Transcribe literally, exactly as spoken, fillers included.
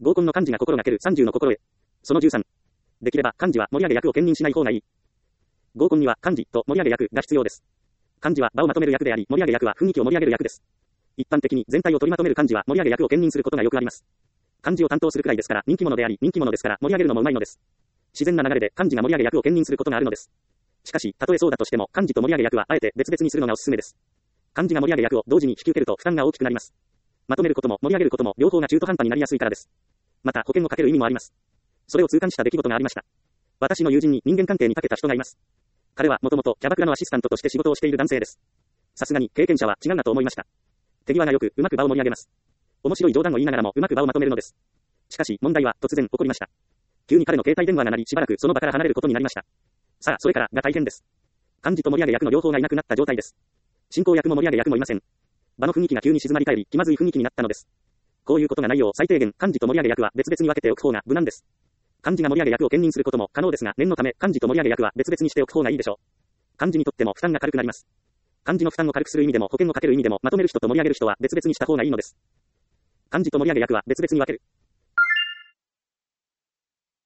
合コンの幹事が心がけるさんじゅうの心得。そのじゅうさん。できれば幹事は盛り上げ役を兼任しない方がいい。合コンには幹事と盛り上げ役が必要です。幹事は場をまとめる役であり、盛り上げ役は雰囲気を盛り上げる役です。一般的に全体を取りまとめる幹事は盛り上げ役を兼任することがよくあります。幹事を担当するくらいですから人気者であり、人気者ですから盛り上げるのもうまいのです。自然な流れで幹事が盛り上げ役を兼任することがあるのです。しかし、たとえそうだとしても幹事と盛り上げ役はあえて別々にするのがおすすめです。幹事が盛り上げ役を同時に引き受けると負担が大きくなります。まとめることも盛り上げることも両方が中途半端になりやすいからです。また保険をかける意味もあります。それを痛感した出来事がありました。私の友人に人間関係に長けた人がいます。彼はもともとキャバクラのアシスタントとして仕事をしている男性です。さすがに経験者は違うなと思いました。手際がよくうまく場を盛り上げます。面白い冗談を言いながらもうまく場をまとめるのです。しかし問題は突然起こりました。急に彼の携帯電話が鳴りしばらくその場から離れることになりました。さあそれからが大変です。幹事と盛り上げ役の両方がいなくなった状態です。進行役も盛り上げ役もいません。場の雰囲気が急に静まり返り気まずい雰囲気になったのです。こういうことがないよう最低限幹事と盛り上げ役は別々に分けておく方が無難です。幹事が盛り上げ役を兼任することも可能ですが念のため幹事と盛り上げ役は別々にしておく方がいいでしょう。幹事にとっても負担が軽くなります。幹事の負担を軽くする意味でも保険をかける意味でもまとめる人と盛り上げる人は別々にした方がいいのです。幹事と盛り上げ役は別々に分ける。